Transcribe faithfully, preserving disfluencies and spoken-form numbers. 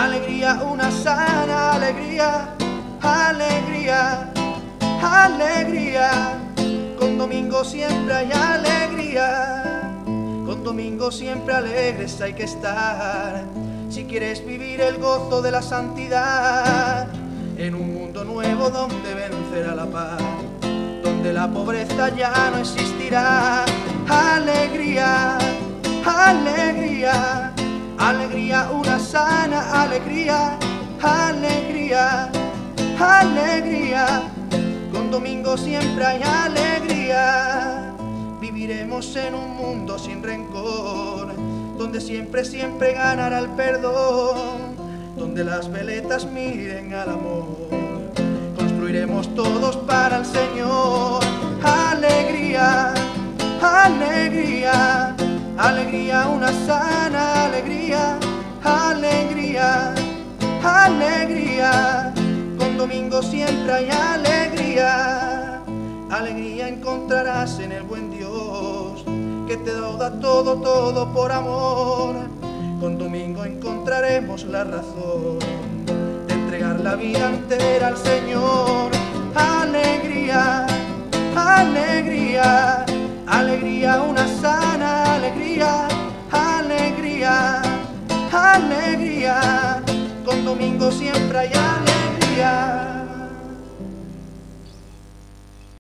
alegría, una sana alegría, alegría, alegría. Con Domingo siempre hay alegría, con Domingo siempre alegres hay que estar. Si quieres vivir el gozo de la santidad, en un mundo nuevo donde vencerá la paz, donde la pobreza ya no existirá. Alegría, alegría, alegría, una sana alegría, alegría, alegría. Con Domingo siempre hay alegría. Viviremos en un mundo sin rencor, donde siempre, siempre ganará el perdón, donde las veletas miren al amor. Construiremos todos para el Señor. Alegría, alegría, alegría, una sana alegría, alegría, alegría. Con Domingo siempre hay alegría. Alegría encontrarás en el buen Dios, que te da todo, todo por amor. Con Domingo encontraremos la razón de entregar la vida entera al Señor. Alegría, alegría, alegría, una sana alegría, alegría, alegría. Con Domingo siempre hay alegría.